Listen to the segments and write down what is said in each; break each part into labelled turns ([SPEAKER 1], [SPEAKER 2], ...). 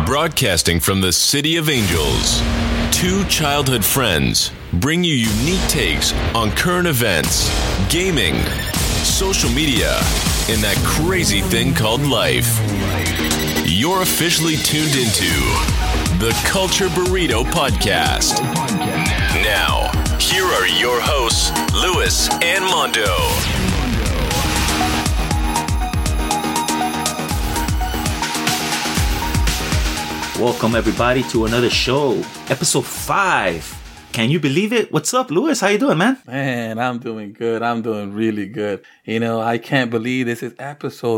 [SPEAKER 1] Broadcasting from the City of Angels, two childhood friends bring you unique takes on current events, gaming, social media, and that crazy thing called life. You're officially tuned into the Culture Burrito Podcast. Now, here are your hosts, Luis and Mondo.
[SPEAKER 2] Welcome everybody to another show, episode 5. Can you believe it? What's up, Luis? How you doing, man?
[SPEAKER 3] Man, I'm doing good. I'm doing really good. You know, I can't believe this is episode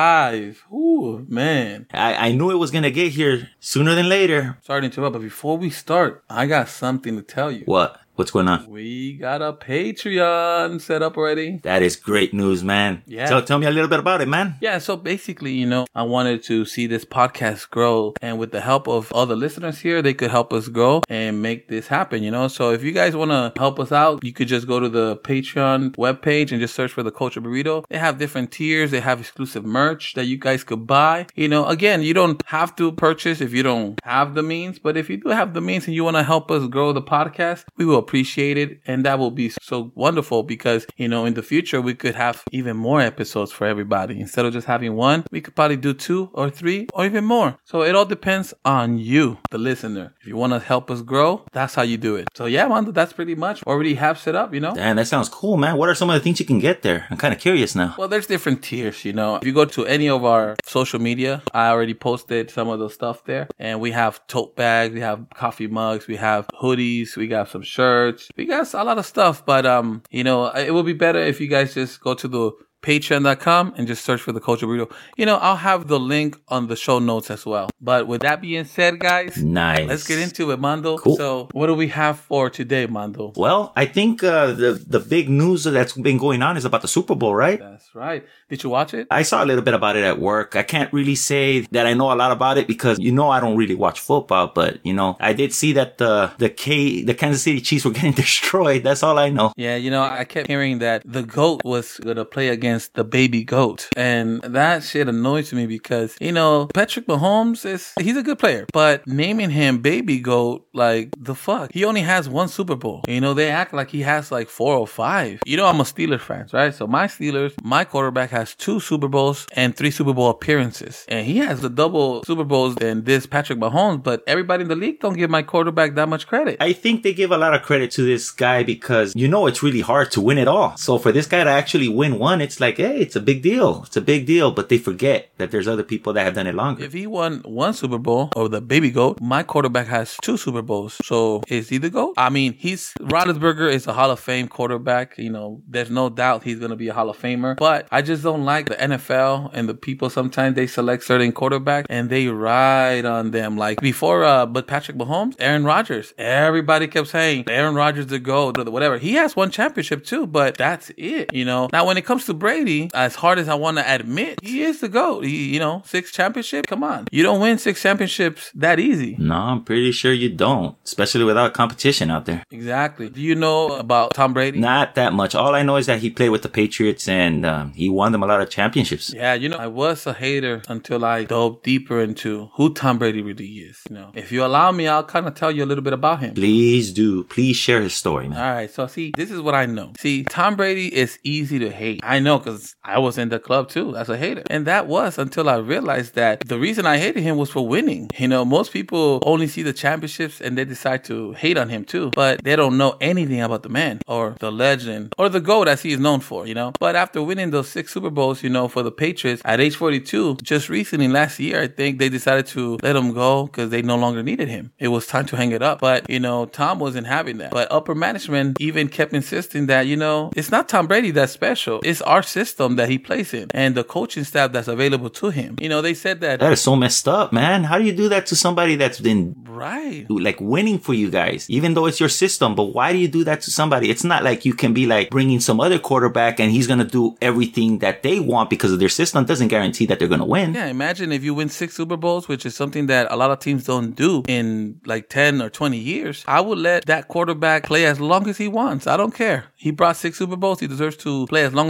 [SPEAKER 3] 5. Ooh, man.
[SPEAKER 2] I knew it was going to get here sooner than later.
[SPEAKER 3] Sorry to interrupt, but before we start, I got something to tell you.
[SPEAKER 2] What? What's going on?
[SPEAKER 3] We got a Patreon set up already.
[SPEAKER 2] That is great news, man.
[SPEAKER 3] Yeah.
[SPEAKER 2] So tell me a little bit about it, man.
[SPEAKER 3] Yeah, so basically, you know, I wanted to see this podcast grow. And with the help of all the listeners here, they could help us grow and make this happen, you know. So if you guys want to help us out, you could just go to the Patreon webpage and just search for the Culture Burrito. They have different tiers. They have exclusive merch that you guys could buy. You know, again, you don't have to purchase if you don't have the means. But if you do have the means and you want to help us grow the podcast, we will appreciate it, and that will be so wonderful because, you know, in the future we could have even more episodes for everybody. Instead of just having one, we could probably do 2 or 3 or even more. So it all depends on you, the listener. If you want to help us grow, that's how you do it. So yeah, man, that's pretty much already have set up, you know.
[SPEAKER 2] Damn, that sounds cool, man. What are some of the things you can get there? I'm kind of curious now.
[SPEAKER 3] Well, there's different tiers, you know. If you go to any of our social media, I already posted some of the stuff there, and we have tote bags, we have coffee mugs, we have hoodies, we got some shirts. We got a lot of stuff, but you know, it would be better if you guys just go to the patreon.com and just search for the Culture Burrito. You know, I'll have the link on the show notes as well. But with that being said, guys,
[SPEAKER 2] nice.
[SPEAKER 3] Let's get into it, Mando.
[SPEAKER 2] Cool.
[SPEAKER 3] So what do we have for today, Mando?
[SPEAKER 2] Well, I think the big news that's been going on is about the Super Bowl, right?
[SPEAKER 3] That's right. Did you watch it?
[SPEAKER 2] I saw a little bit about it at work. I can't really say that I know a lot about it because, you know, I don't really watch football, but, you know, I did see that the Kansas City Chiefs were getting destroyed. That's all I know.
[SPEAKER 3] Yeah, you know, I kept hearing that the GOAT was going to play against the baby GOAT. And that shit annoys me because, you know, Patrick Mahomes he's a good player, but naming him baby GOAT, like, the fuck? He only has 1 Super Bowl. You know, they act like he has like 4 or 5. You know, I'm a Steelers fan, right? So my quarterback has 2 Super Bowls and 3 Super Bowl appearances. And he has the double Super Bowls than this Patrick Mahomes, but everybody in the league don't give my quarterback that much credit.
[SPEAKER 2] I think they give a lot of credit to this guy because, you know, it's really hard to win it all. So for this guy to actually win one, it's like, hey, it's a big deal. It's a big deal, but they forget that there's other people that have done it longer.
[SPEAKER 3] If he won 1 Super Bowl, or the baby GOAT, my quarterback has 2 Super Bowls. So is he the GOAT? I mean, Roethlisberger is a Hall of Fame quarterback. You know, there's no doubt he's going to be a Hall of Famer, but I just don't like the NFL and the people. Sometimes they select certain quarterbacks and they ride on them. Like before, but Patrick Mahomes, Aaron Rodgers, everybody kept saying Aaron Rodgers the GOAT or whatever. He has 1 championship too, but that's it, you know. Now when it comes to Brady, as hard as I want to admit, he is the GOAT. You know, 6 championships. Come on, you don't win 6 championships that easy.
[SPEAKER 2] No, I'm pretty sure you don't, especially without competition out there.
[SPEAKER 3] Exactly. Do you know about Tom Brady?
[SPEAKER 2] Not that much. All I know is that he played with the Patriots and he won them a lot of championships.
[SPEAKER 3] Yeah, you know, I was a hater until I dove deeper into who Tom Brady really is. You know, if you allow me, I'll kind of tell you a little bit about him.
[SPEAKER 2] Please do. Please share his story, man.
[SPEAKER 3] All right. So see, this is what I know. See, Tom Brady is easy to hate. I know because I was in the club too as a hater. And that was until I realized that the reason I hated him was for winning. You know, most people only see the championships and they decide to hate on him too, but they don't know anything about the man or the legend or the GOAT as he is known for, you know. But after winning those 6 Super Bowls, you know, for the Patriots at age 42, just recently last year, I think they decided to let him go because they no longer needed him. It was time to hang it up. But, you know, Tom wasn't having that. But upper management even kept insisting that, you know, it's not Tom Brady that's special. It's our system that he plays in and the coaching staff that's available to him. You know, they said that.
[SPEAKER 2] That is so messed up, man. How do you do that to somebody that's been like winning for you guys, even though it's your system? But why do you do that to somebody? It's not like you can be like bringing some other quarterback and he's going to do everything that they want because of their system. Doesn't guarantee that they're going to win.
[SPEAKER 3] Yeah, imagine if you win 6 Super Bowls, which is something that a lot of teams don't do in like 10 or 20 years. I would let that quarterback play as long as he wants. I don't care. He brought 6 Super Bowls. He deserves to play as long as he wants.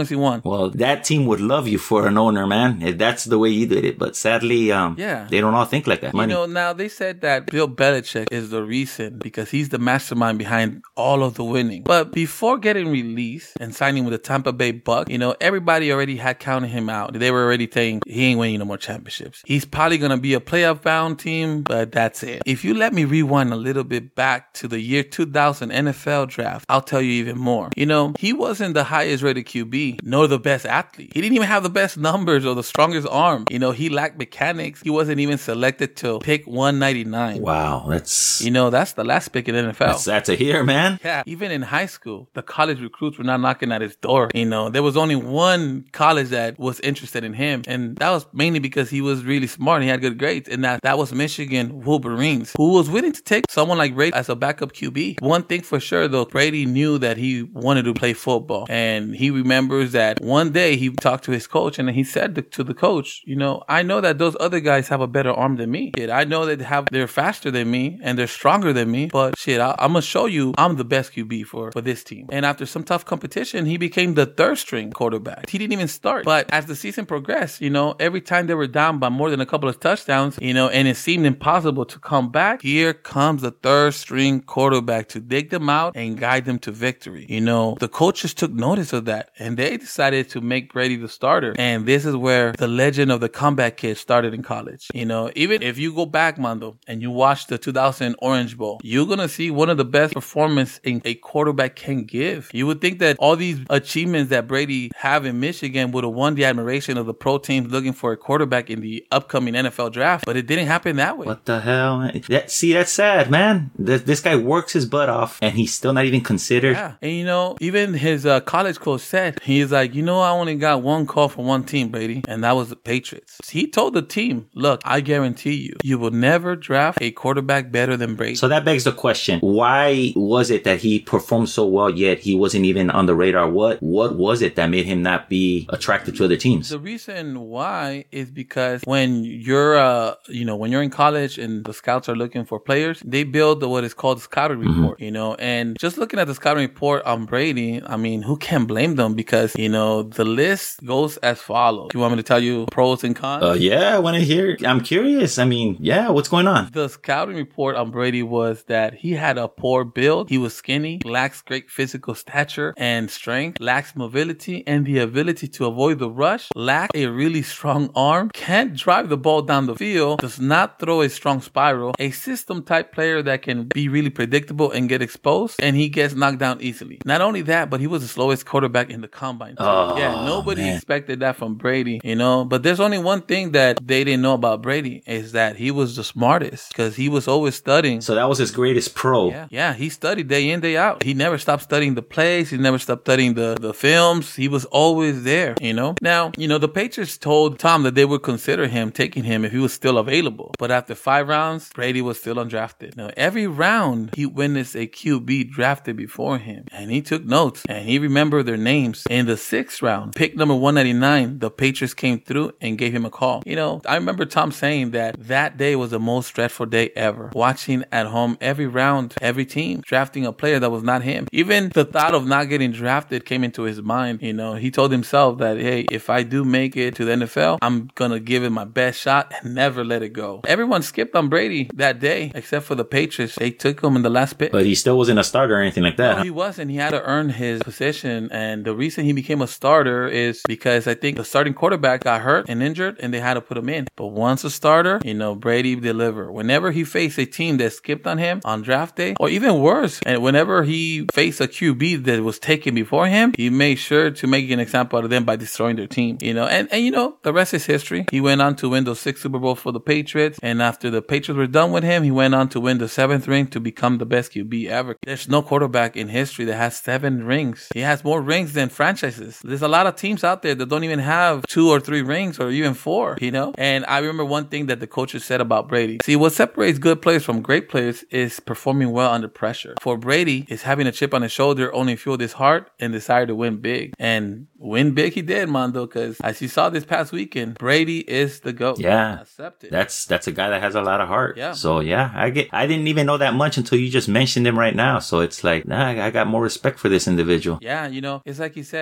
[SPEAKER 2] Well, that team would love you for an owner, man, if that's the way you did it. But sadly, they don't all think like that. Money.
[SPEAKER 3] Now they said that Bill Belichick is the reason because he's the mastermind behind all of the winning. But before getting released and signing with the Tampa Bay Bucks, everybody already had counted him out. They were already saying he ain't winning no more championships. He's probably going to be a playoff bound team, but that's it. If you let me rewind a little bit back to the year 2000 NFL draft, I'll tell you even more. He wasn't the highest rated QB, nor the best athlete. He didn't even have the best numbers or the strongest arm. He lacked mechanics. He wasn't even selected to pick 199.
[SPEAKER 2] Wow, that's
[SPEAKER 3] the last pick in the NFL.
[SPEAKER 2] That's a here, man.
[SPEAKER 3] Yeah, even in high school, the college recruits were not knocking at his door. There was only one college that was interested in him, and that was mainly because he was really smart and he had good grades, and that was Michigan Wolverines, who was willing to take someone like Brady as a backup QB. One thing for sure, though, Brady knew that he wanted to play football, and he remembers that one day he talked to his coach, and he said to the coach, I know that those other guys have a better arm than me. I know that they're faster than me and they're stronger than me, but I'm gonna show you I'm the best QB for this team. And after some tough competition, he became the third string quarterback. He didn't even start, but as the season progressed, every time they were down by more than a couple of touchdowns, and it seemed impossible to come back, here comes the third string quarterback to dig them out and guide them to victory. The coaches took notice of that, and they decided to make Brady the starter. And this is where the legend of the comeback kid started in college. Even if you go back, Mando, and you watch the 2000 Orange Bowl, you're going to see one of the best performances a quarterback can give. You would think that all these achievements that Brady have in Michigan would have won the admiration of the pro teams looking for a quarterback in the upcoming NFL draft, but it didn't happen that way.
[SPEAKER 2] What the hell, man? That's sad, man. This guy works his butt off, and he's still not even considered.
[SPEAKER 3] Yeah, and even his college coach said, he's like, I only got one call for one team, Brady, and that was the Patriots. He told the team, look, I guarantee you will never draft a quarterback better than Brady.
[SPEAKER 2] So that begs the question, why was it that he performed so well, yet he wasn't even on the radar? What was it that made him not be attracted to other teams?
[SPEAKER 3] The reason why is because when you're, when you're in college and the scouts are looking for players, they build what is called the scouting report, and just looking at the scouting report on Brady, I mean, who can blame them? Because, the list goes as follows. You want me to tell you pros and cons?
[SPEAKER 2] Yeah, I want to hear. I'm curious. I mean, yeah, what's going on?
[SPEAKER 3] The scouting report on Brady was that he had a poor build. He was skinny, lacks great physical stature and strength, lacks mobility and the ability to avoid the rush, lacks a really strong arm, can't drive the ball down the field, does not throw a strong spiral, a system type player that can be really predictable and get exposed, and he gets knocked down easily. Not only that, but he was the slowest quarterback in the combine. Nobody expected that from Brady, but there's only one thing that they didn't know about Brady is that he was the smartest because he was always studying.
[SPEAKER 2] So that was his greatest pro.
[SPEAKER 3] Yeah, he studied day in, day out. He never stopped studying the plays. He never stopped studying the films. He was always there, Now, the Patriots told Tom that they would consider taking him if he was still available. But after 5 rounds, Brady was still undrafted. Now, every round, he witnessed a QB drafted before him. And he took notes. And he remembered their names. In the 6th round, pick number 199, the Patriots came through and gave him a call. I remember Tom saying that day was the most stressful day ever. Watching at home every round, every team drafting a player that was not him. Even the thought of not getting drafted came into his mind. He told himself that, hey, if I do make it to the NFL, I'm going to give it my best shot and never let it go. Everyone skipped on Brady that day, except for the Patriots. They took him in the last pick.
[SPEAKER 2] But he still wasn't a starter or anything like that.
[SPEAKER 3] No, he wasn't. He had to earn his position. And the reason he became a starter is because I think the starting quarterback got hurt and injured and they had to put him in. But once a starter, Brady delivered. Whenever he faced a team that skipped on him on draft day, or even worse, and whenever he faced a QB that was taken before him, he made sure to make an example out of them by destroying their team. And the rest is history. He went on to win those 6 Super Bowls for the Patriots, and after the Patriots were done with him, he went on to win the 7th ring to become the best QB ever. There's no quarterback in history that has 7 rings. He has more rings than franchises. There's a lot of teams out there that don't even have 2 or 3 rings or even 4, And I remember one thing that the coaches said about Brady. See, what separates good players from great players is performing well under pressure. For Brady, is having a chip on his shoulder only fueled his heart and desire to win big. And win big he did, Mando, because as you saw this past weekend, Brady is the GOAT.
[SPEAKER 2] Yeah.
[SPEAKER 3] Accept it.
[SPEAKER 2] That's a guy that has a lot of heart.
[SPEAKER 3] Yeah.
[SPEAKER 2] So yeah, I didn't even know that much until you just mentioned him right now. So it's like, I got more respect for this individual.
[SPEAKER 3] Yeah, it's like you said,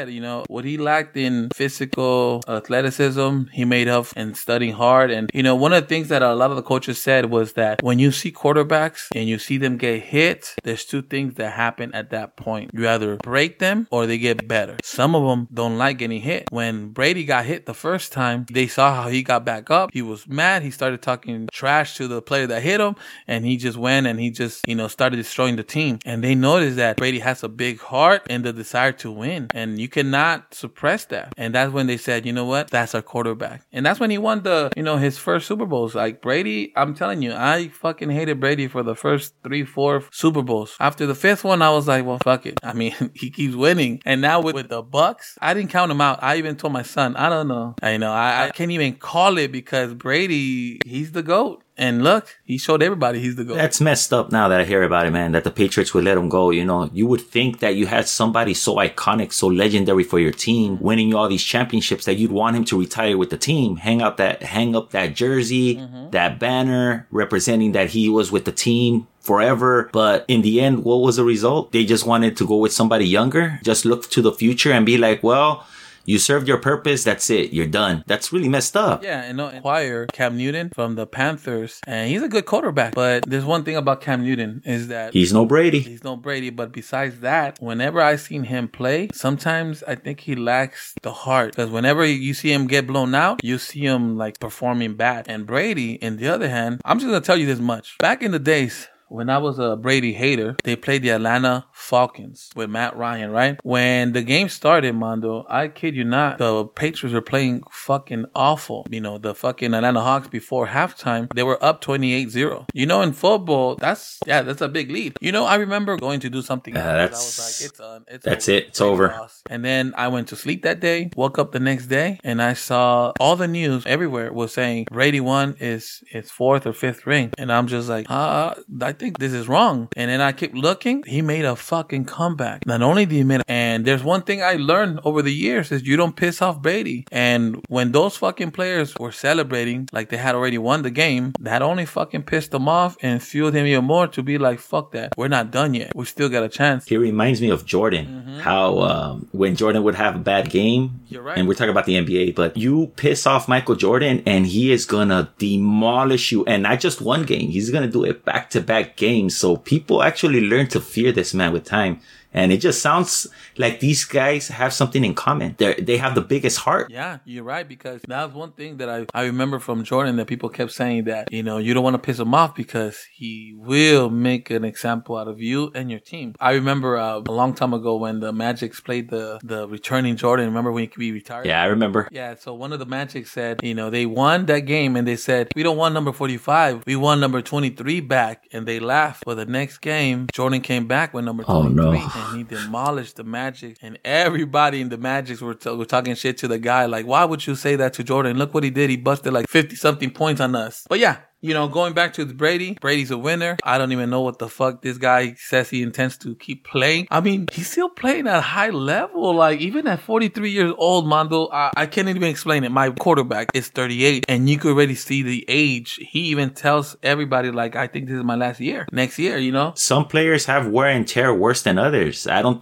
[SPEAKER 3] what he lacked in physical athleticism, he made up in studying hard. And, one of the things that a lot of the coaches said was that when you see quarterbacks and you see them get hit, there's two things that happen at that point. You either break them or they get better. Some of them don't like getting hit. When Brady got hit the first time, they saw how he got back up. He was mad. He started talking trash to the player that hit him, and he just went and he just, started destroying the team. And they noticed that Brady has a big heart and the desire to win, and you cannot suppress that. And that's when they said, you know what? That's our quarterback. And that's when he won his first Super Bowls. Like Brady, I'm telling you, I fucking hated Brady for the first 3-4 Super Bowls. After the fifth one, I was like, well, fuck it. I mean, he keeps winning. And now with the Bucks, I didn't count him out. I even told my son, I don't know. I can't even call it because Brady, he's the GOAT. And look, he showed everybody he's the GOAT.
[SPEAKER 2] That's messed up now that I hear about it, man, that the Patriots would let him go. You would think that you had somebody so iconic, so legendary for your team, winning you all these championships, that you'd want him to retire with the team, hang up that jersey, that banner representing that he was with the team forever. But in the end, what was the result? They just wanted to go with somebody younger, just look to the future and be like, well, you served your purpose. That's it. You're done. That's really messed up.
[SPEAKER 3] Yeah, and acquire Cam Newton from the Panthers, and he's a good quarterback. But there's one thing about Cam Newton is that
[SPEAKER 2] he's no Brady.
[SPEAKER 3] But besides that, whenever I seen him play, sometimes I think he lacks the heart. Because whenever you see him get blown out, you see him like performing bad. And Brady, on the other hand, I'm just gonna tell you this much. Back in the days, when I was a Brady hater, they played the Atlanta Falcons with Matt Ryan, right? When the game started, Mando, I kid you not, the Patriots were playing fucking awful. The fucking Atlanta Hawks before halftime, they were up 28-0. In football, that's a big lead. I remember going to do something else. I was like,
[SPEAKER 2] it's over.
[SPEAKER 3] And then I went to sleep that day, woke up the next day, and I saw all the news everywhere was saying Brady won his fourth or fifth ring. And I'm just like, I think this is wrong. And then I kept looking. He made a fucking comeback. Not only did he make and there's one thing I learned over the years is you don't piss off Brady. And when those fucking players were celebrating like they had already won the game, that only fucking pissed them off and fueled him even more to be like, fuck that. We're not done yet. We still got a chance.
[SPEAKER 2] He reminds me of Jordan. How when Jordan would have a bad game,
[SPEAKER 3] you're right.
[SPEAKER 2] And we're talking about the NBA, but you piss off Michael Jordan and he is gonna demolish you. And not just one game. He's gonna do it back-to-back games. So people actually learn to fear this man with time. And it just sounds like these guys have something in common. They have the biggest heart.
[SPEAKER 3] Yeah, you're right. Because that was one thing that I remember from Jordan that people kept saying that, you don't want to piss him off because he will make an example out of you and your team. I remember a long time ago when the Magics played the returning Jordan. Remember when he retired?
[SPEAKER 2] Yeah, I remember.
[SPEAKER 3] Yeah, so one of the Magics said, they won that game and they said, we don't want number 45. We won number 23 back. And they laughed. For the next game, Jordan came back with number 23.
[SPEAKER 2] Oh, no.
[SPEAKER 3] And he demolished the Magic. And everybody in the Magics were talking shit to the guy. Like, why would you say that to Jordan? Look what he did. He busted like 50-something points on us. But yeah. Going back to Brady's a winner. I don't even know what the fuck this guy says he intends to keep playing. I mean, he's still playing at a high level. Like, even at 43 years old, Mondo, I can't even explain it. My quarterback is 38, and you could already see the age. He even tells everybody, like, I think this is my last year. Next year,
[SPEAKER 2] Some players have wear and tear worse than others. I'm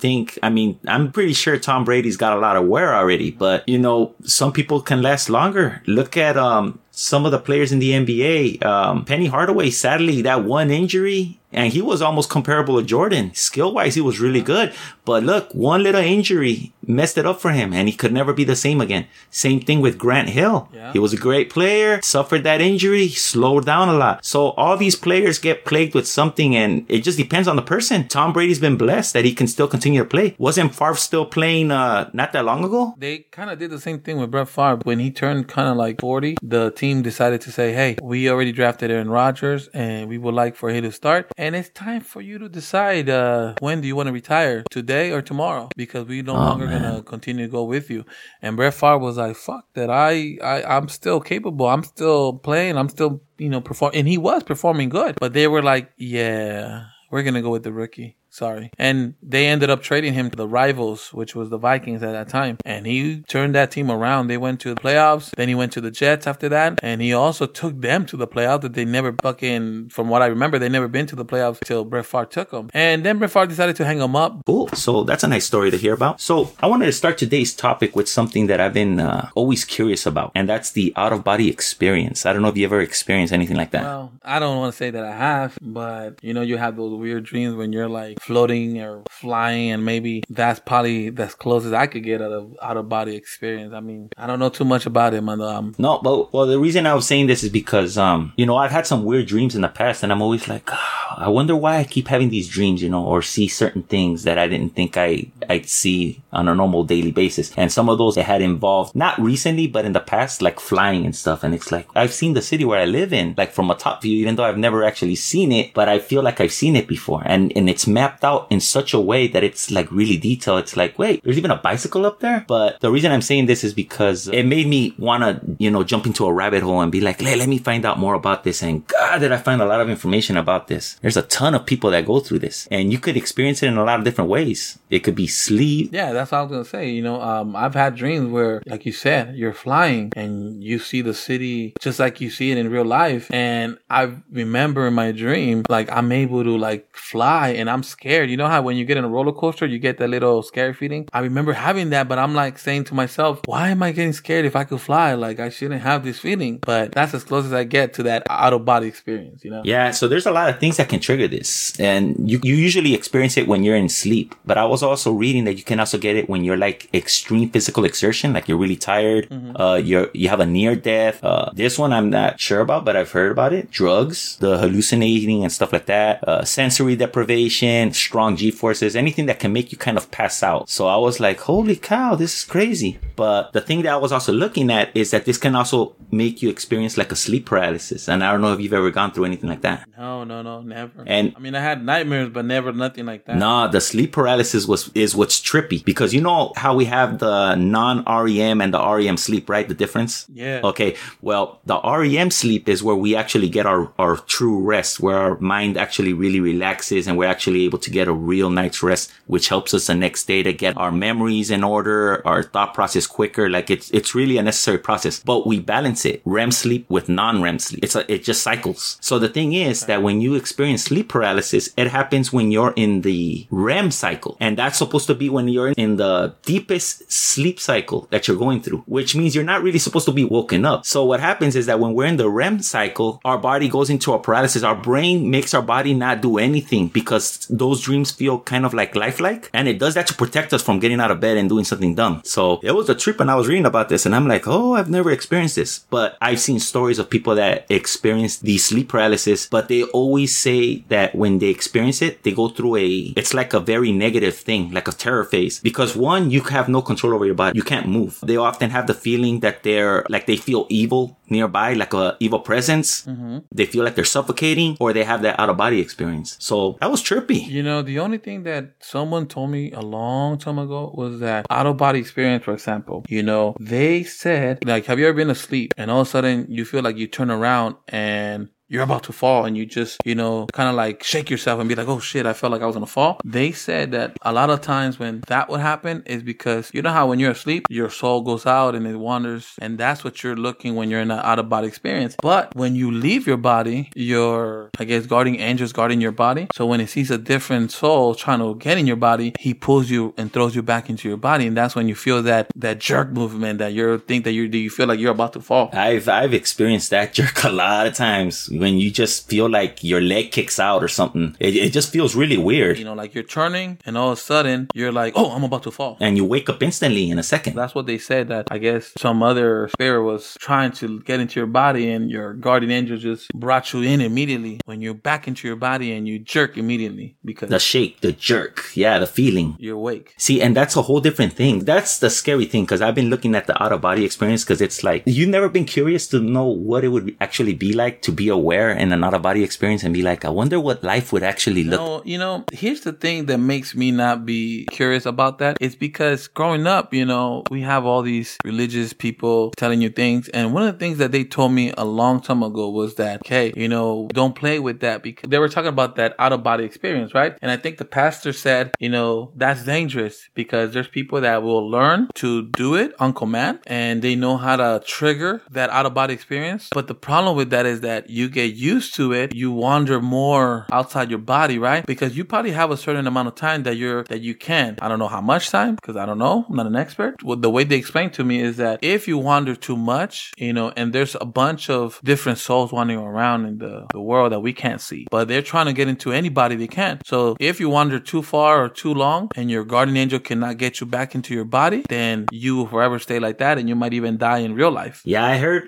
[SPEAKER 2] pretty sure Tom Brady's got a lot of wear already, but, some people can last longer. Look at, some of the players in the NBA, Penny Hardaway, sadly, that one injury, and he was almost comparable to Jordan. Skill-wise, he was really good. But look, one little injury messed it up for him, and he could never be the same again. Same thing with Grant Hill. Yeah. He was a great player, suffered that injury, slowed down a lot. So all these players get plagued with something, and it just depends on the person. Tom Brady's been blessed that he can still continue to play. Wasn't Favre still playing not that long ago?
[SPEAKER 3] They kind of did the same thing with Brett Favre. When he turned kind of like 40, the team decided to say, hey, we already drafted Aaron Rodgers, and we would like for him to start. And it's time for you to decide when do you want to retire, today or tomorrow, because we're no longer going to continue to go with you. And Brett Favre was like, fuck that. I'm still capable. I'm still playing. I'm still, performing. And he was performing good. But they were like, yeah, we're going to go with the rookie. Sorry. And they ended up trading him to the rivals, which was the Vikings at that time. And he turned that team around. They went to the playoffs. Then he went to the Jets after that. And he also took them to the playoffs that they never fucking, from what I remember, they never been to the playoffs till Brett Favre took them. And then Brett Favre decided to hang them up.
[SPEAKER 2] Cool. So that's a nice story to hear about. So I wanted to start today's topic with something that I've been always curious about. And that's the out-of-body experience. I don't know if you ever experienced anything like that.
[SPEAKER 3] Well, I don't want to say that I have, but you know, you have those weird dreams when you're like floating or flying, and maybe that's probably as close as I could get out of body experience. I mean, I don't know too much about it, man.
[SPEAKER 2] No, but well, the reason I was saying this is because you know, I've had some weird dreams in the past, and I'm always like, I wonder why I keep having these dreams, you know, or see certain things that I didn't think I'd see on a normal daily basis. And some of those that had involved, not recently, but in the past, like flying and stuff. And it's like, I've seen the city where I live in, like from a top view, even though I've never actually seen it, but I feel like I've seen it before. And it's mapped out in such a way that it's like really detailed. It's like, wait, there's even a bicycle up there? But the reason I'm saying this is because it made me want to, you know, jump into a rabbit hole and be like, let me find out more about this. And God, did I find a lot of information about this. There's a ton of people that go through this, and you could experience it in a lot of different ways. It could be sleep.
[SPEAKER 3] Yeah, that's what I was going to say. You know, I've had dreams where, like you said, you're flying and you see the city just like you see it in real life. And I remember in my dream, like I'm able to like fly and I'm scared. You know how when you get in a roller coaster, you get that little scary feeling? I remember having that, but I'm like saying to myself, why am I getting scared if I could fly? Like I shouldn't have this feeling. But that's as close as I get to that out of body experience, you know?
[SPEAKER 2] Yeah, so there's a lot of things that can trigger this. And you usually experience it when you're in sleep. But I was also reading that you can also get it when you're like extreme physical exertion, like you're really tired. Mm-hmm. You have a near death. This one I'm not sure about, but I've heard about it. Drugs, the hallucinating and stuff like that. Sensory deprivation, strong G-forces, anything that can make you kind of pass out. So I was like, holy cow, this is crazy. But the thing that I was also looking at is that this can also make you experience like a sleep paralysis. And I don't know if you've ever gone through anything like that.
[SPEAKER 3] No, never.
[SPEAKER 2] And
[SPEAKER 3] I mean, I had nightmares, but never nothing like that.
[SPEAKER 2] Nah, the sleep paralysis is what's trippy, because you know how we have the non-REM and the REM sleep, right? The difference?
[SPEAKER 3] Yeah.
[SPEAKER 2] Okay. Well, the REM sleep is where we actually get our true rest, where our mind actually really relaxes and we're actually able to get a real night's rest, which helps us the next day to get our memories in order, our thought process quicker. Like it's really a necessary process, but we balance it, REM sleep with non-REM sleep. It just cycles. So the thing is that when you experience sleep paralysis, it happens when you're in the REM cycle. And that's supposed to be when you're in the deepest sleep cycle that you're going through, which means you're not really supposed to be woken up. So what happens is that when we're in the REM cycle, our body goes into a paralysis. Our brain makes our body not do anything because those dreams feel kind of like lifelike. And it does that to protect us from getting out of bed and doing something dumb. So it was a trip when I was reading about this, and I'm like, oh, I've never experienced this. But I've seen stories of people that experience the sleep paralysis, but they always say that when they experience it, they go through it's like a very negative thing, like a terror phase. Because one, you have no control over your body. You can't move. They often have the feeling that they feel evil nearby, like a evil presence. Mm-hmm. They feel like they're suffocating, or they have that out of body experience. So that was trippy.
[SPEAKER 3] You know, the only thing that someone told me a long time ago was that out of body experience, for example, you know, they said, like, have you ever been asleep and all of a sudden you feel like you turn around and you're about to fall and you just, you know, kind of like shake yourself and be like, oh shit, I felt like I was going to fall. They said that a lot of times when that would happen is because, you know how when you're asleep, your soul goes out and it wanders, and that's what you're looking when you're in an out of body experience. But when you leave your body, your, I guess, guardian angel's guarding your body. So when it sees a different soul trying to get in your body, he pulls you and throws you back into your body. And that's when you feel that jerk movement that you feel like you're about to fall.
[SPEAKER 2] I've experienced that jerk a lot of times. When you just feel like your leg kicks out or something. It just feels really weird.
[SPEAKER 3] You know, like you're turning and all of a sudden you're like, oh, I'm about to fall.
[SPEAKER 2] And you wake up instantly in a second.
[SPEAKER 3] That's what they said, that I guess some other spirit was trying to get into your body and your guardian angel just brought you in immediately when you're back into your body and you jerk immediately because
[SPEAKER 2] the shake, the jerk. Yeah, the feeling.
[SPEAKER 3] You're awake.
[SPEAKER 2] See, and that's a whole different thing. That's the scary thing, because I've been looking at the out of body experience, because it's like, you've never been curious to know what it would actually be like to be awake aware in an out-of-body experience and be like, I wonder what life would actually look like?
[SPEAKER 3] No, you know, here's the thing that makes me not be curious about that. It's because growing up, you know, we have all these religious people telling you things. And one of the things that they told me a long time ago was that, okay, you know, don't play with that, because they were talking about that out-of-body experience, right? And I think the pastor said, you know, that's dangerous because there's people that will learn to do it on command and they know how to trigger that out-of-body experience. But the problem with that is that you get used to it. You wander more outside your body, right? Because you probably have a certain amount of time that you can. I don't know how much time, because I don't know. I'm not an expert. Well, the way they explained to me is that if you wander too much, you know, and there's a bunch of different souls wandering around in the world that we can't see, but they're trying to get into anybody they can. So if you wander too far or too long and your guardian angel cannot get you back into your body, then you will forever stay like that, and you might even die in real life.
[SPEAKER 2] Yeah,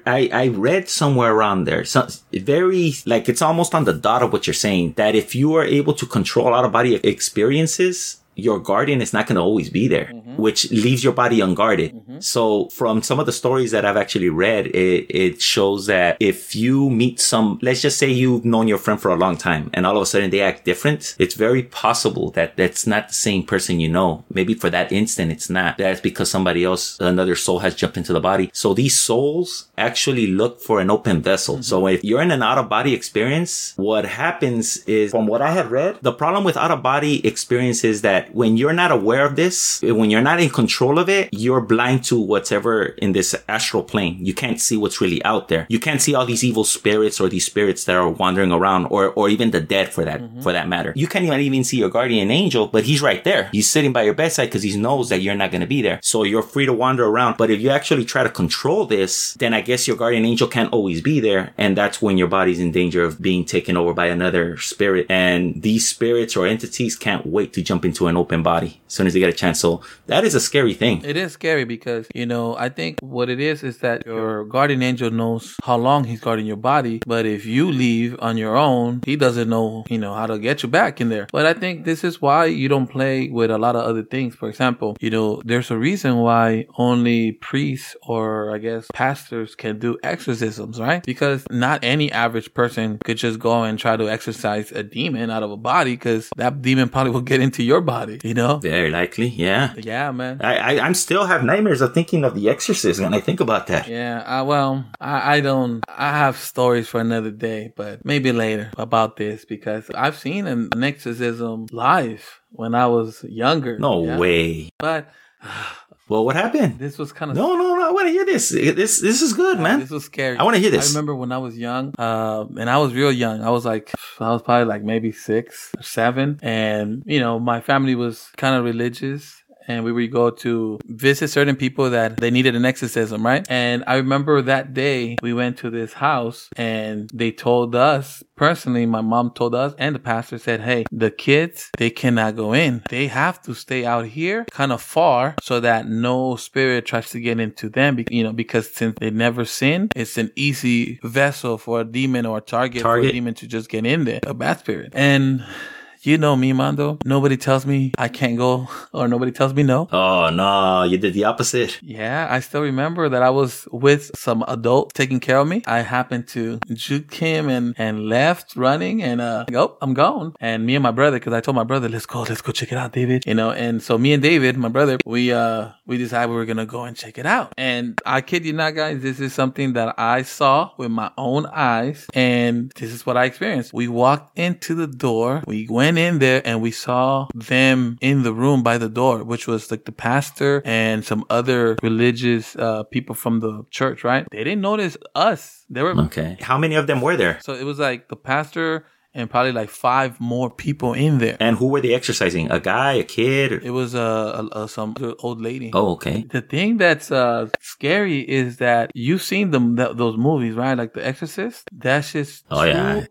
[SPEAKER 2] I read somewhere around there, so very, like, it's almost on the dot of what you're saying, that if you are able to control out-of-body experiences, your guardian is not going to always be there, which leaves your body unguarded. So from some of the stories that I've actually read, it shows that if you meet let's just say you've known your friend for a long time and all of a sudden they act different, it's very possible that that's not the same person you know. Maybe for that instant, it's not. That's because somebody else, another soul has jumped into the body. So these souls actually look for an open vessel. So if you're in an out-of-body experience, what happens is, from what I have read, the problem with out-of-body experience is that when you're not aware of this, when you're not in control of it, you're blind to whatever in this astral plane. You can't see what's really out there. You can't see all these evil spirits or these spirits that are wandering around, or even the dead for that matter. You can't even see your guardian angel, but he's right there. He's sitting by your bedside because he knows that you're not going to be there. So you're free to wander around. But if you actually try to control this, then I guess your guardian angel can't always be there. And that's when your body's in danger of being taken over by another spirit. And these spirits or entities can't wait to jump into an open body as soon as they get a chance. So that is a scary thing.
[SPEAKER 3] It is scary because, you know, I think what it is that your guardian angel knows how long he's guarding your body. But if you leave on your own, he doesn't know, you know, how to get you back in there. But I think this is why you don't play with a lot of other things. For example, you know, there's a reason why only priests or I guess pastors can do exorcisms, right? Because not any average person could just go and try to exorcise a demon out of a body, because that demon probably will get into your body, you know?
[SPEAKER 2] Very likely, yeah.
[SPEAKER 3] Yeah, man.
[SPEAKER 2] I still have nightmares of thinking of the exorcism when I think about that.
[SPEAKER 3] Yeah, I have stories for another day, but maybe later about this, because I've seen an exorcism live when I was younger.
[SPEAKER 2] No way.
[SPEAKER 3] But...
[SPEAKER 2] well, what happened?
[SPEAKER 3] This was kind of...
[SPEAKER 2] No. I want to hear this. This is good, man.
[SPEAKER 3] This was scary.
[SPEAKER 2] I want to hear this.
[SPEAKER 3] I remember when I was young, and I was real young. I was probably like maybe 6 or 7. And, you know, my family was kind of religious. And we would go to visit certain people that they needed an exorcism, right? And I remember that day we went to this house and they told us, personally, my mom told us, and the pastor said, hey, the kids, they cannot go in. They have to stay out here kind of far so that no spirit tries to get into them, you know, because since they never sin, it's an easy vessel for a demon or a target for a demon to just get in there, a bad spirit. And... you know me, Mando. Nobody tells me I can't go, or nobody tells me no.
[SPEAKER 2] Oh, no. You did the opposite.
[SPEAKER 3] Yeah, I still remember that I was with some adult taking care of me. I happened to juke him and left running and, I'm gone. And me and my brother, because I told my brother, let's go check it out, David. You know, and so me and David, my brother, we decided we were going to go and check it out. And I kid you not, guys, this is something that I saw with my own eyes. And this is what I experienced. We walked into the door. We went in there and we saw them in the room by the door, which was like the pastor and some other religious people from the church, right? They didn't notice us. They were
[SPEAKER 2] okay. How many of them were there?
[SPEAKER 3] So it was like the pastor and probably like 5 more people in there.
[SPEAKER 2] And who were they exercising? A guy, a kid?
[SPEAKER 3] It was some old lady.
[SPEAKER 2] Oh, okay.
[SPEAKER 3] The thing that's scary is that you've seen those movies, right? Like The Exorcist. That's just too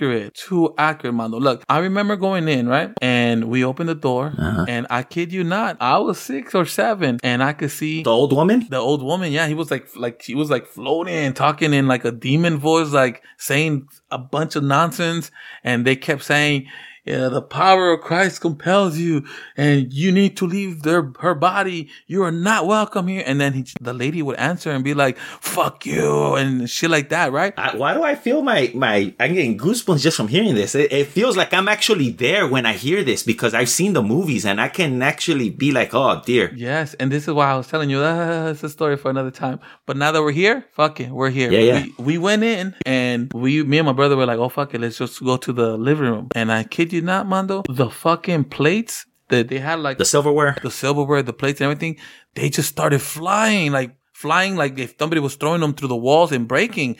[SPEAKER 3] accurate, Mando. Look, I remember going in, right? And we opened the door, and I kid you not, I was 6 or 7, and I could see
[SPEAKER 2] the old woman.
[SPEAKER 3] The old woman, yeah. He was like she was like floating and talking in like a demon voice, like saying a bunch of nonsense. And they kept saying, yeah, the power of Christ compels you and you need to leave her body. You are not welcome here. And then the lady would answer and be like, fuck you and shit like that, right?
[SPEAKER 2] Why do I feel I'm getting goosebumps just from hearing this? It feels like I'm actually there when I hear this because I've seen the movies and I can actually be like, oh dear.
[SPEAKER 3] Yes. And this is why I was telling you, it's a story for another time. But now that we're here, fuck it, we're here.
[SPEAKER 2] Yeah.
[SPEAKER 3] We went in and me and my brother were like, oh fuck it, let's just go to the living room. And I kid you not, Mando, the fucking plates that they had, like
[SPEAKER 2] the silverware,
[SPEAKER 3] the plates and everything, they just started flying like if somebody was throwing them through the walls and breaking.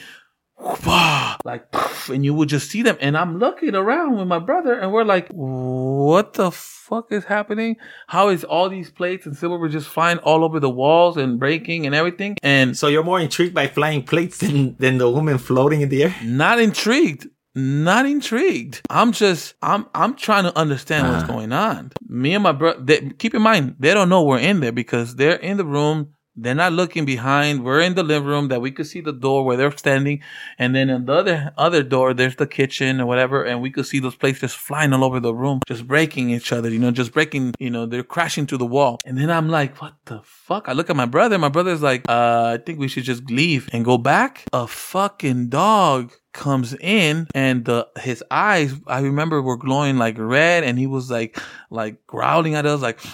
[SPEAKER 3] Like, and you would just see them. And I'm looking around with my brother and we're like, what the fuck is happening? How is all these plates and silverware just flying all over the walls and breaking and everything? And
[SPEAKER 2] so you're more intrigued by flying plates than the woman floating in the air?
[SPEAKER 3] Not intrigued. I'm trying to understand what's going on. Me and my brother, keep in mind, they don't know we're in there because they're in the room. They're not looking behind. We're in the living room that we could see the door where they're standing. And then in the other door, there's the kitchen or whatever. And we could see those plates just flying all over the room, just breaking each other, just breaking, they're crashing through the wall. And then I'm like, what the fuck? I look at my brother. My brother's like, I think we should just leave and go back. A fucking dog comes in and his eyes, I remember, were glowing like red, and he was like growling at us like,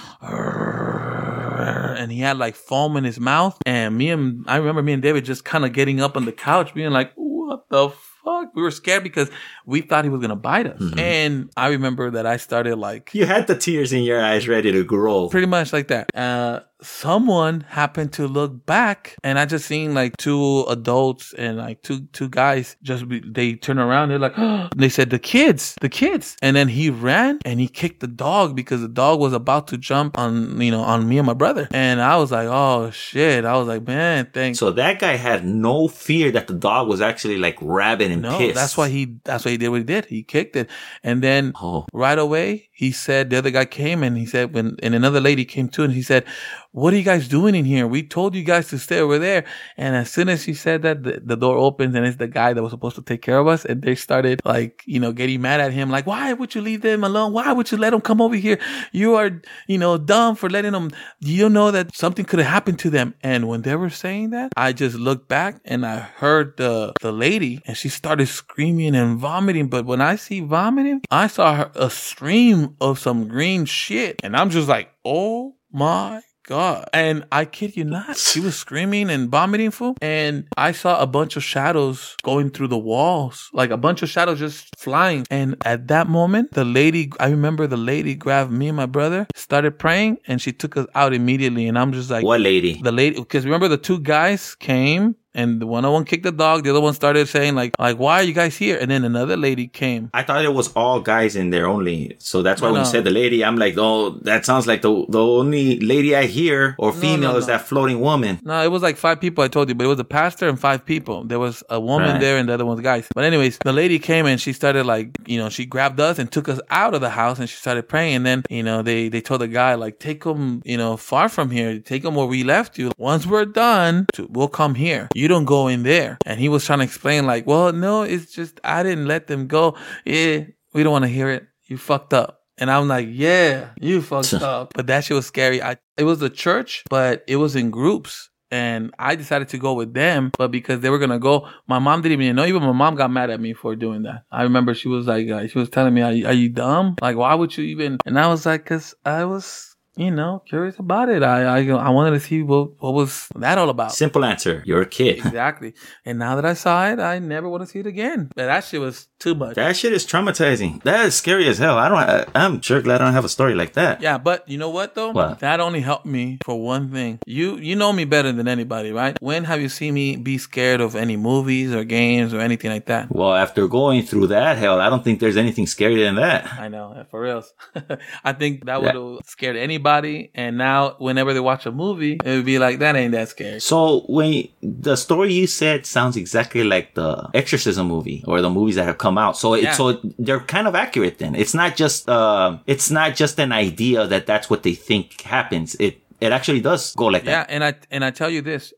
[SPEAKER 3] and he had like foam in his mouth. And I remember me and David just kind of getting up on the couch being like, what the fuck? We were scared because we thought he was going to bite us. Mm-hmm. And I remember that I started like...
[SPEAKER 2] You had the tears in your eyes ready to grow.
[SPEAKER 3] Pretty much like that. Someone happened to look back, and I just seen like two adults and like two guys they turn around. They're like, oh, they said, the kids. And then he ran and he kicked the dog because the dog was about to jump on me and my brother. And I was like, oh shit. I was like, man, thanks.
[SPEAKER 2] So that guy had no fear that the dog was actually like rabid and pissed.
[SPEAKER 3] That's why he did what he did. He kicked it. And then right away, he said, the other guy came and he said, and another lady came too, and he said, what are you guys doing in here? We told you guys to stay over there. And as soon as she said that, the door opens and it's the guy that was supposed to take care of us. And they started like, getting mad at him. Like, why would you leave them alone? Why would you let them come over here? You are, dumb for letting them. You don't know that something could have happened to them. And when they were saying that, I just looked back and I heard the lady, and she started screaming and vomiting. But when I see vomiting, I saw a stream of some green shit. And I'm just like, oh my God. And I kid you not, she was screaming and vomiting, fool. And I saw a bunch of shadows going through the walls, like a bunch of shadows just flying. And at that moment, I remember the lady grabbed me and my brother, started praying, and she took us out immediately. And I'm just like,
[SPEAKER 2] what lady?
[SPEAKER 3] The lady, because remember the two guys came. And the one kicked the dog. The other one started saying like, why are you guys here? And then another lady came.
[SPEAKER 2] I thought it was all guys in there only. So that's why when you said the lady, I'm like, oh, that sounds like the only lady I hear or female is that floating woman.
[SPEAKER 3] No, it was like 5 people, I told you, but it was a pastor and 5 people. There was a woman there and the other one's guys. But anyways, the lady came and she started like, she grabbed us and took us out of the house and she started praying. And then, they told the guy like, take them, far from here. Take them where we left you. Once we're done, we'll come here. You don't go in there. And he was trying to explain like, well, no, it's just, I didn't let them go. Yeah, we don't want to hear it. You fucked up. And I'm like, yeah, you fucked up. But that shit was scary. It was a church, but it was in groups. And I decided to go with them, but because they were going to go, my mom didn't even know. Even my mom got mad at me for doing that. I remember she was like, she was telling me, are you dumb? Like, why would you even? And I was like, cause I was, curious about it. I wanted to see what was that all about.
[SPEAKER 2] Simple answer. You're a kid.
[SPEAKER 3] Exactly. And now that I saw it, I never want to see it again. But that shit was too much.
[SPEAKER 2] That shit is traumatizing. That is scary as hell. I'm sure glad I don't have a story like that.
[SPEAKER 3] Yeah, but you know what though?
[SPEAKER 2] What?
[SPEAKER 3] That only helped me for one thing. You know me better than anybody, right? When have you seen me be scared of any movies or games or anything like that?
[SPEAKER 2] Well, after going through that hell, I don't think there's anything scarier than that.
[SPEAKER 3] I know, for reals. I think that would have scared anybody. And now whenever they watch a movie, it would be like, that ain't that scary.
[SPEAKER 2] So the story you said sounds exactly like the Exorcism movie or the movies that have come out. So so they're kind of accurate then. It's not just an idea that's what they think happens. It actually does go like that.
[SPEAKER 3] Yeah, and I tell you this,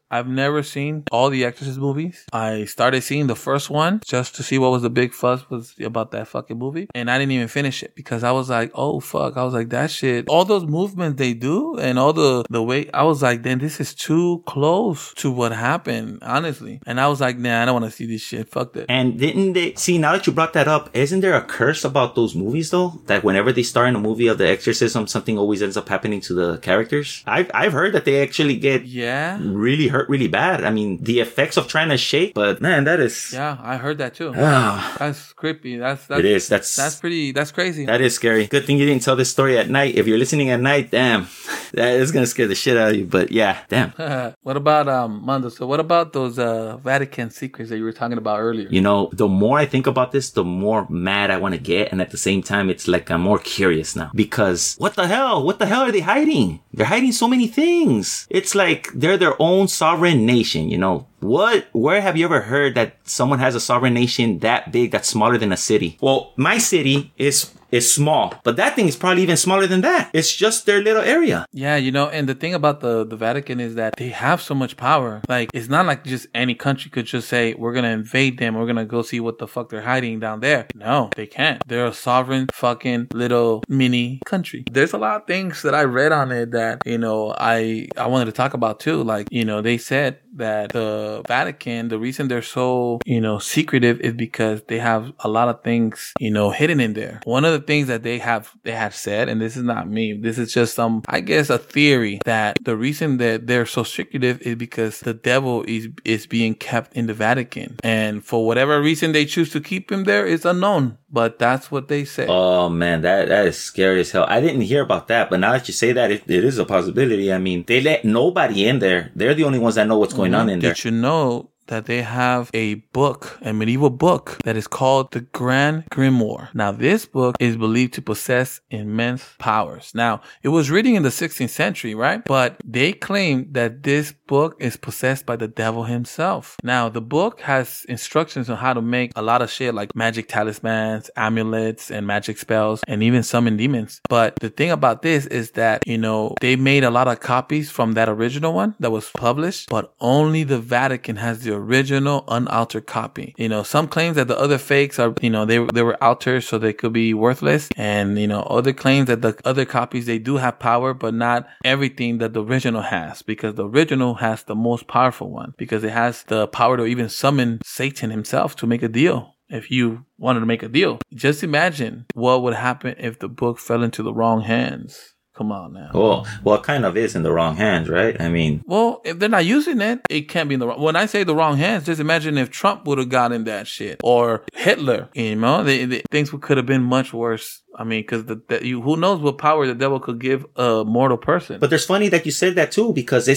[SPEAKER 3] I've never seen all the Exorcist movies. I started seeing the first one just to see what was the big fuss was about that fucking movie. And I didn't even finish it because I was like, oh fuck. I was like, that shit, all those movements they do and all the way, I was like, then this is too close to what happened, honestly. And I was like, nah, I don't want to see this shit. Fuck that.
[SPEAKER 2] And didn't they, see, now that you brought that up, isn't there a curse about those movies though? That whenever they star in a movie of the exorcism, something always ends up happening to the characters? I've heard that they actually get really hurt really bad. I mean, the effects of trying to shake, but man, that is...
[SPEAKER 3] Yeah, I heard that too. That's creepy. It is. That's crazy.
[SPEAKER 2] That is scary. Good thing you didn't tell this story at night. If you're listening at night, damn, that is going to scare the shit out of you. But yeah, damn.
[SPEAKER 3] What about, Mando? So what about those Vatican secrets that you were talking about earlier?
[SPEAKER 2] You know, the more I think about this, the more mad I want to get. And at the same time, it's like I'm more curious now. Because what the hell? What the hell are they hiding? They're hiding so many things. It's like they're their own sovereign nation, you know. Where have you ever heard that someone has a sovereign nation that big, that's smaller than a city? Well, my city is small, but that thing is probably even smaller than that. It's just their little area.
[SPEAKER 3] Yeah, you know, and the thing about the Vatican is that they have so much power. Like, it's not like just any country could just say, we're going to invade them. We're going to go see what the fuck they're hiding down there. No, they can't. They're a sovereign fucking little mini country. There's a lot of things that I read on it that, you know, I wanted to talk about too. Like, you know, they said that the Vatican, the reason they're so, you know, secretive is because they have a lot of things, you know, hidden in there. One of the things that they have said, and this is not me, this is just I guess a theory, that the reason that they're so secretive is because the devil is being kept in the Vatican. And for whatever reason they choose to keep him there is unknown. But that's what they say.
[SPEAKER 2] Oh man, that is scary as hell. I didn't hear about that, but now that you say that, it is a possibility. I mean, they let nobody in there. They're the only ones that know what's going on in there.
[SPEAKER 3] Did you know that they have a book, a medieval book, that is called the Grand Grimoire? Now, this book is believed to possess immense powers. Now, it was written in the 16th century, right? But they claim that this book is possessed by the devil himself. Now, the book has instructions on how to make a lot of shit like magic talismans, amulets, and magic spells, and even summon demons. But the thing about this is that, you know, they made a lot of copies from that original one that was published, but only the Vatican has the original unaltered copy. You know, some claims that the other fakes are, you know, they were altered so they could be worthless. And, you know, other claims that the other copies, they do have power, but not everything that the original has, because the original has the most powerful one, because it has the power to even summon Satan himself to make a deal. If you wanted to make a deal, just imagine what would happen if the book fell into the wrong hands. Come on now.
[SPEAKER 2] Well, it kind of is in the wrong hands, right? I mean...
[SPEAKER 3] Well, if they're not using it, it can't be in the wrong... When I say the wrong hands, just imagine if Trump would have gotten that shit. Or Hitler, you know? Things could have been much worse. I mean, because who knows what power the devil could give a mortal person.
[SPEAKER 2] But there's funny that you said that too, because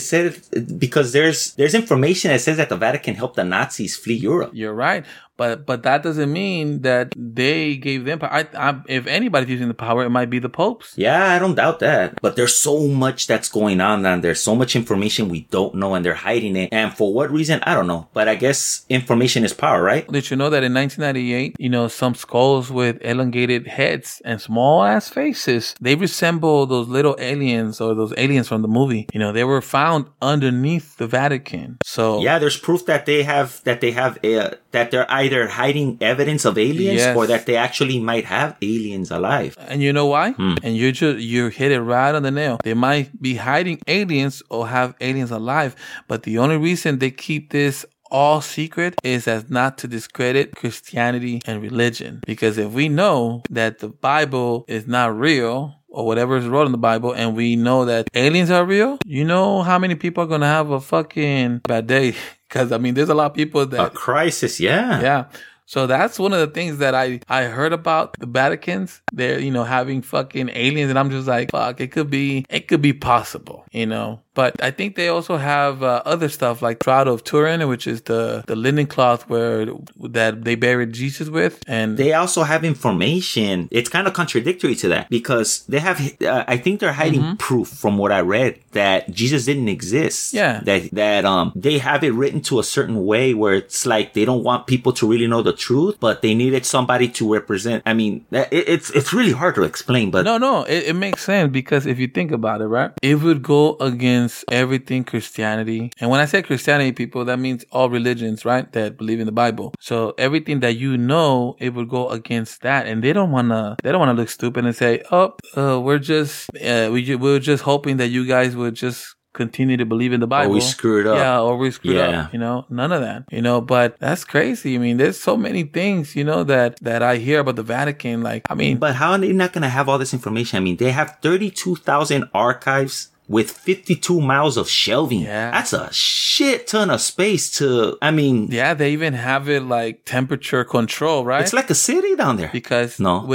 [SPEAKER 2] there's information that says that the Vatican helped the Nazis flee Europe.
[SPEAKER 3] You're right. But that doesn't mean that they gave them power. If anybody's using the power, it might be the popes.
[SPEAKER 2] Yeah, I don't doubt that. But there's so much that's going on, and there's so much information we don't know, and they're hiding it. And for what reason, I don't know. But I guess information is power, right?
[SPEAKER 3] Did you know that in 1998, you know, some skulls with elongated heads and small ass faces, they resemble those little aliens, or those aliens from the movie. You know, they were found underneath the Vatican. So
[SPEAKER 2] yeah, there's proof that that they're either hiding evidence of aliens, or that they actually might have aliens alive.
[SPEAKER 3] And you know why? And you hit it right on the nail. They might be hiding aliens or have aliens alive, but the only reason they keep this all secret is as not to discredit Christianity and religion. Because if we know that the Bible is not real, or whatever is wrote in the Bible, and we know that aliens are real, you know how many people are going to have a fucking bad day? Because, I mean, there's a lot of people that...
[SPEAKER 2] A crisis, yeah.
[SPEAKER 3] Yeah. So that's one of the things that I heard about the Vaticans. They're, you know, having fucking aliens, and I'm just like, fuck, it could be possible, you know. But I think they also have other stuff like Shroud of Turin, which is the linen cloth that they buried Jesus with. And
[SPEAKER 2] they also have information. It's kind of contradictory to that, because they have, I think they're hiding proof from what I read that Jesus didn't exist.
[SPEAKER 3] Yeah.
[SPEAKER 2] That they have it written to a certain way where it's like they don't want people to really know the truth, but they needed somebody to represent. I mean, it's really hard to explain, but
[SPEAKER 3] no, it makes sense, because if you think about it, right, it would go against against everything Christianity. And when I say Christianity, people, that means all religions, right? That believe in the Bible. So everything that you know, it would go against that. And they don't want to look stupid and say, we're just hoping that you guys would just continue to believe in the Bible.
[SPEAKER 2] Or we screwed up.
[SPEAKER 3] Yeah, or we screwed up. None of that. But that's crazy. I mean, there's so many things, that I hear about the Vatican.
[SPEAKER 2] But how are they not going to have all this information? I mean, they have 32,000 archives with 52 miles of shelving.
[SPEAKER 3] Yeah.
[SPEAKER 2] That's a shit ton of space
[SPEAKER 3] Yeah, they even have it like temperature control, right?
[SPEAKER 2] It's like a city down there.
[SPEAKER 3] Because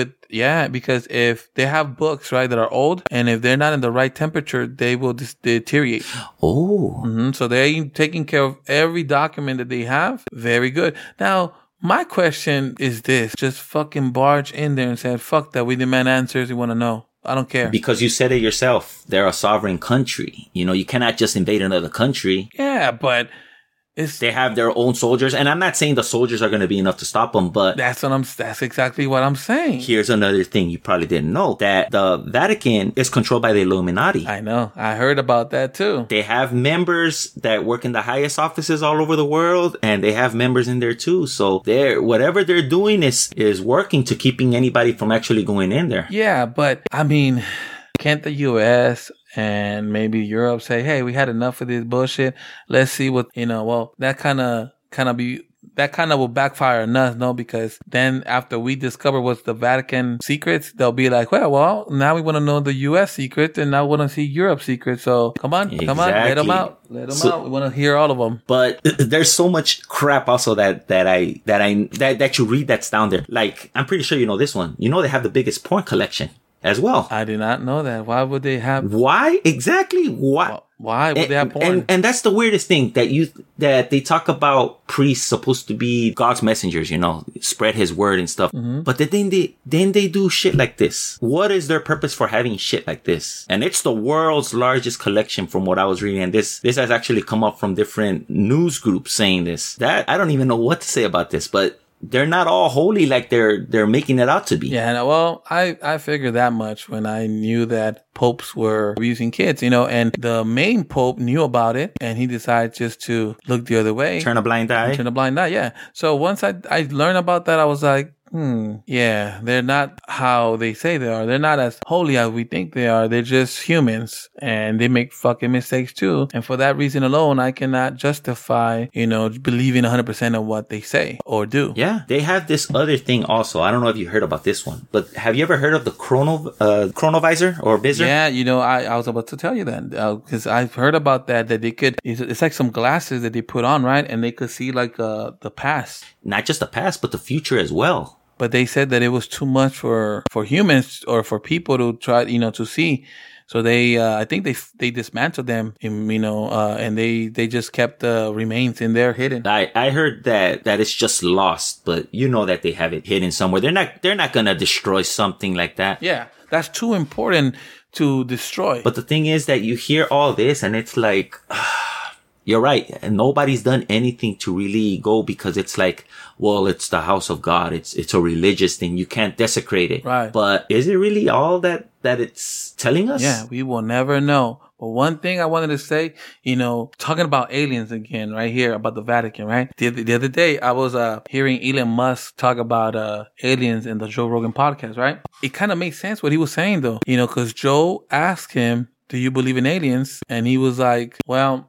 [SPEAKER 3] if they have books, right, that are old, and if they're not in the right temperature, they will just deteriorate.
[SPEAKER 2] Oh.
[SPEAKER 3] Mm-hmm. So they're taking care of every document that they have. Very good. Now, my question is this. Just fucking barge in there and say, fuck that. We demand answers. We want to know. I don't care.
[SPEAKER 2] Because you said it yourself. They're a sovereign country. You cannot just invade another country.
[SPEAKER 3] Yeah, but
[SPEAKER 2] they have their own soldiers. And I'm not saying the soldiers are going to be enough to stop them, but
[SPEAKER 3] that's exactly what I'm saying.
[SPEAKER 2] Here's another thing you probably didn't know, that the Vatican is controlled by the Illuminati.
[SPEAKER 3] I know. I heard about that too.
[SPEAKER 2] They have members that work in the highest offices all over the world, and they have members in there too. So whatever they're doing is working to keeping anybody from actually going in there.
[SPEAKER 3] Yeah, but I mean, can't the U.S. and maybe Europe say, hey, we had enough of this bullshit. Let's see what, that kind of will backfire on us, no? Because then after we discover what's the Vatican secrets, they'll be like, well, now we want to know the U.S. secrets, and now we want to see Europe's secrets. So come on, let them out. Let them out. We want to hear all of them.
[SPEAKER 2] But there's so much crap also that you read that's down there. Like, I'm pretty sure you know this one. They have the biggest porn collection as well.
[SPEAKER 3] I did not know that. Why would they have?
[SPEAKER 2] Why exactly? Why would they have porn? And that's the weirdest thing that they talk about priests supposed to be God's messengers, spread his word and stuff. Mm-hmm. But then they do shit like this. What is their purpose for having shit like this? And it's the world's largest collection from what I was reading. And this has actually come up from different news groups saying this. That I don't even know what to say about this, but they're not all holy like they're making it out to be.
[SPEAKER 3] Yeah, well, I figured that much when I knew that popes were abusing kids, and the main pope knew about it, and he decided just to look the other way.
[SPEAKER 2] Turn a blind eye,
[SPEAKER 3] yeah. So once I learned about that, I was like, yeah, they're not how they say they are. They're not as holy as we think they are. They're just humans, and they make fucking mistakes too. And for that reason alone, I cannot justify, believing 100% of what they say or do.
[SPEAKER 2] Yeah, they have this other thing also. I don't know if you heard about this one, but have you ever heard of the chronovisor or visor?
[SPEAKER 3] Yeah, I was about to tell you that because I've heard about that they could. It's like some glasses that they put on, right, and they could see like the past.
[SPEAKER 2] Not just the past, but the future as well.
[SPEAKER 3] But they said that it was too much for humans or for people to try, to see. So they, I think they dismantled them, and they just kept the remains in there hidden.
[SPEAKER 2] I heard that it's just lost, but that they have it hidden somewhere. They're not gonna destroy something like that.
[SPEAKER 3] Yeah, that's too important to destroy.
[SPEAKER 2] But the thing is that you hear all this and it's like, you're right. And nobody's done anything to really go because it's like, well, it's the house of God. It's a religious thing. You can't desecrate it.
[SPEAKER 3] Right.
[SPEAKER 2] But is it really all that it's telling us?
[SPEAKER 3] Yeah, we will never know. But one thing I wanted to say, talking about aliens again, right here about the Vatican, right? The other day, I was hearing Elon Musk talk about aliens in the Joe Rogan podcast, right? It kind of made sense what he was saying though, because Joe asked him, do you believe in aliens? And he was like, well,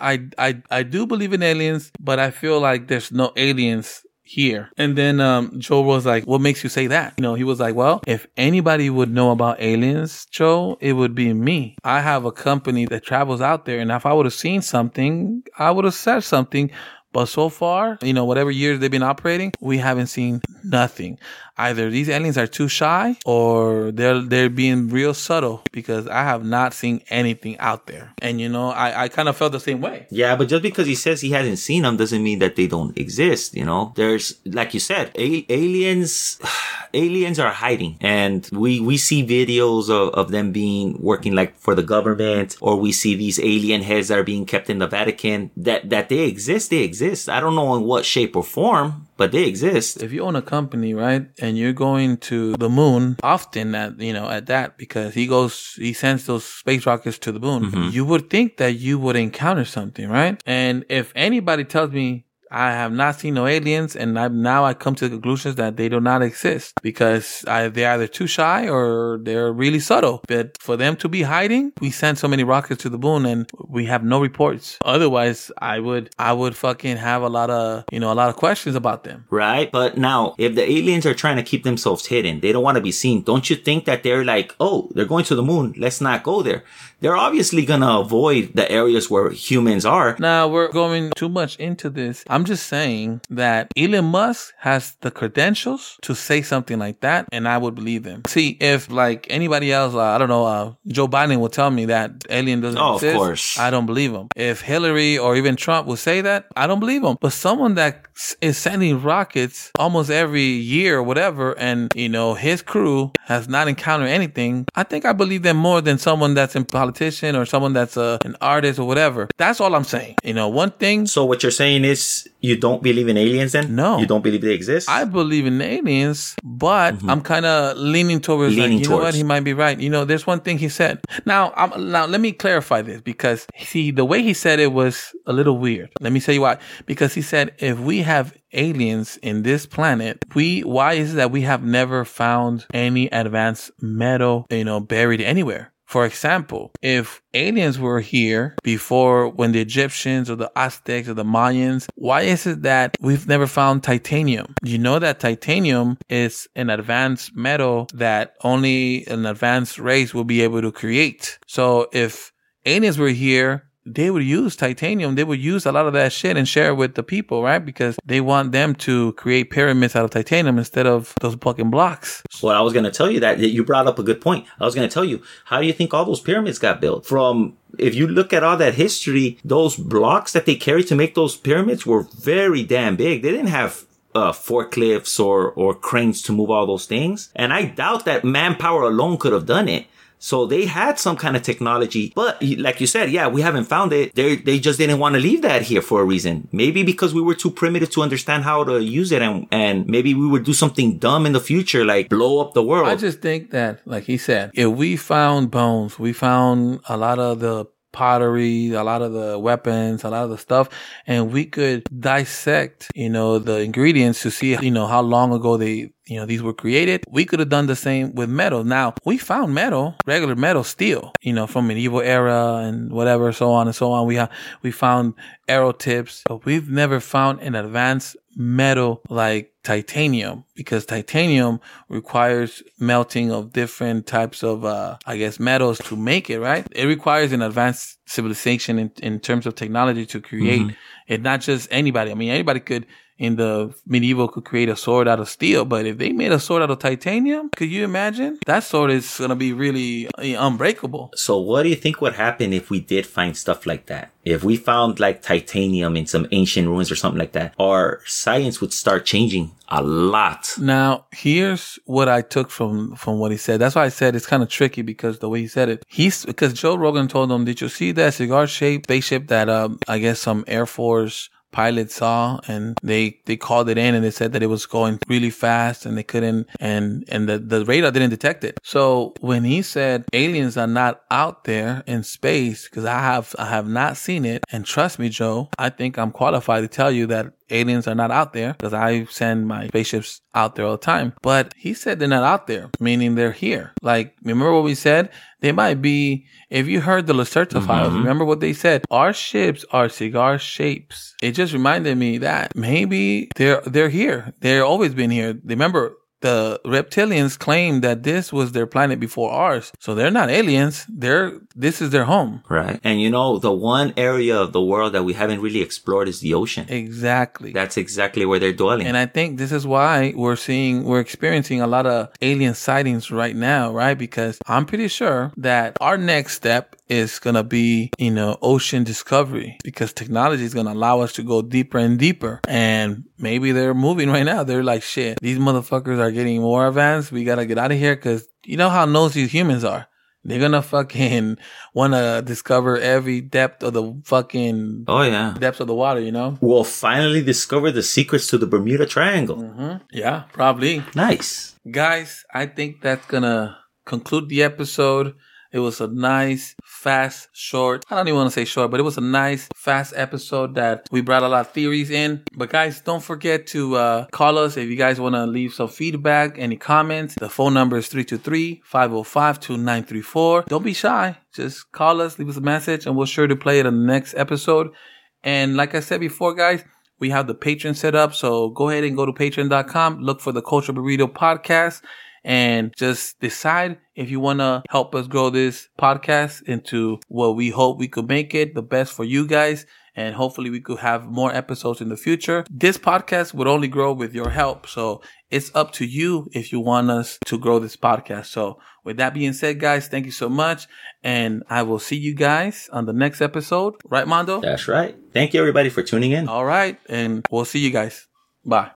[SPEAKER 3] I do believe in aliens, but I feel like there's no aliens here. And then Joe was like, what makes you say that? He was like, well, if anybody would know about aliens, Joe, it would be me. I have a company that travels out there, and if I would have seen something, I would have said something. But so far, whatever years they've been operating, we haven't seen nothing. Either these aliens are too shy or they're being real subtle, because I have not seen anything out there. And, I kind of felt the same way.
[SPEAKER 2] Yeah, but just because he says he hasn't seen them doesn't mean that they don't exist, There's, like you said, aliens, aliens are hiding, and we see videos of them working like for the government, or we see these alien heads that are being kept in the Vatican. That they exist. I don't know in what shape or form, but they exist.
[SPEAKER 3] If you own a company, right, and you're going to the moon often at that, because he sends those space rockets to the moon, you would think that you would encounter something, right? And if anybody tells me I have not seen no aliens, and I come to the conclusions that they do not exist, because they're either too shy or they're really subtle. But for them to be hiding, we send so many rockets to the moon and we have no reports. Otherwise, I would fucking have a lot of questions about them.
[SPEAKER 2] Right? But now, if the aliens are trying to keep themselves hidden, they don't want to be seen, don't you think that they're like, oh, they're going to the moon, let's not go there? They're obviously going to avoid the areas where humans are.
[SPEAKER 3] Now, we're going too much into this. I'm just saying that Elon Musk has the credentials to say something like that, and I would believe him. See, if like anybody else, I don't know, Joe Biden will tell me that alien doesn't exist,
[SPEAKER 2] of course,
[SPEAKER 3] I don't believe him. If Hillary or even Trump will say that, I don't believe him. But someone that is sending rockets almost every year or whatever, and his crew has not encountered anything, I think I believe them more than someone that's a politician or someone that's an artist or whatever. That's all I'm saying. One thing.
[SPEAKER 2] So what you're saying is you don't believe in aliens then?
[SPEAKER 3] No.
[SPEAKER 2] You don't believe they exist?
[SPEAKER 3] I believe in aliens, but I'm kind of leaning towards know what? He might be right. There's one thing he said. Now let me clarify this, because see, the way he said it was a little weird. Let me tell you why. Because he said, if we have aliens in this planet, why is it that we have never found any advanced metal, buried anywhere? For example, if aliens were here before, when the Egyptians or the Aztecs or the Mayans, why is it that we've never found titanium? You know that titanium is an advanced metal that only an advanced race will be able to create. So if aliens were here, they would use titanium. They would use a lot of that shit and share it with the people, right? Because they want them to create pyramids out of titanium instead of those fucking blocks.
[SPEAKER 2] Well, I was going to tell you that you brought up a good point. I was going to tell you, how do you think all those pyramids got built? If you look at all that history, those blocks that they carried to make those pyramids were very damn big. They didn't have forklifts or cranes to move all those things. And I doubt that manpower alone could have done it. So they had some kind of technology, but like you said, yeah, we haven't found it. They just didn't want to leave that here for a reason. Maybe because we were too primitive to understand how to use it, and maybe we would do something dumb in the future, like blow up the world.
[SPEAKER 3] I just think that, like he said, if we found bones, we found a lot of the pottery, a lot of the weapons, a lot of the stuff, and we could dissect, the ingredients to see, how long ago these were created. We could have done the same with metal. Now, we found metal, regular metal, steel, from medieval era and whatever, so on and so on. We found arrow tips, but we've never found an advanced metal like titanium, because titanium requires melting of different types of, metals to make it, right? It requires an advanced civilization in terms of technology to create it. Not just anybody. I mean, anybody could, in the medieval, could create a sword out of steel, but if they made a sword out of titanium, could you imagine? That sword is going to be really unbreakable.
[SPEAKER 2] So what do you think would happen if we did find stuff like that? If we found like titanium in some ancient ruins or something like that, our science would start changing a lot.
[SPEAKER 3] Now, here's what I took from what he said. That's why I said it's kind of tricky, because the way he said it, because Joe Rogan told him, did you see that cigar-shaped spaceship that, some Air Force pilots saw, and they called it in, and they said that it was going really fast and they couldn't, and the radar didn't detect it. So when he said aliens are not out there in space, because I have not seen it, and trust me, Joe, I think I'm qualified to tell you that aliens are not out there, because I send my spaceships out there all the time. But he said they're not out there, meaning they're here. Like, remember what we said? They might be, if you heard the Lacerta files, remember what they said? Our ships are cigar shapes. It just reminded me that maybe they're here. They've always been here. Remember, the reptilians claimed that this was their planet before ours. So they're not aliens. This is their home.
[SPEAKER 2] Right. And the one area of the world that we haven't really explored is the ocean.
[SPEAKER 3] Exactly.
[SPEAKER 2] That's exactly where they're dwelling.
[SPEAKER 3] And I think this is why we're experiencing a lot of alien sightings right now, right? Because I'm pretty sure that our next step is going to be, ocean discovery, because technology is going to allow us to go deeper and deeper. And maybe they're moving right now. They're like, shit, these motherfuckers are getting more advanced. We got to get out of here, because you know how nosy humans are. They're going to fucking want to discover every depth of the fucking depths of the water,
[SPEAKER 2] We'll finally discover the secrets to the Bermuda Triangle.
[SPEAKER 3] Mm-hmm. Yeah, probably.
[SPEAKER 2] Nice.
[SPEAKER 3] Guys, I think that's going to conclude the episode. It was a nice, fast, short. I don't even want to say short, but it was a nice, fast episode that we brought a lot of theories in. But guys, don't forget to call us if you guys want to leave some feedback, any comments. The phone number is 323-505-2934. Don't be shy. Just call us, leave us a message, and we'll sure to play it on the next episode. And like I said before, guys, we have the Patreon set up. So go ahead and go to patreon.com, look for the Culture Burrito Podcast, and just decide if you want to help us grow this podcast into what we hope we could make it the best for you guys. And hopefully we could have more episodes in the future. This podcast would only grow with your help. So it's up to you if you want us to grow this podcast. So with that being said, guys, thank you so much. And I will see you guys on the next episode. Right, Mondo?
[SPEAKER 2] That's right. Thank you, everybody, for tuning in.
[SPEAKER 3] All right. And we'll see you guys. Bye.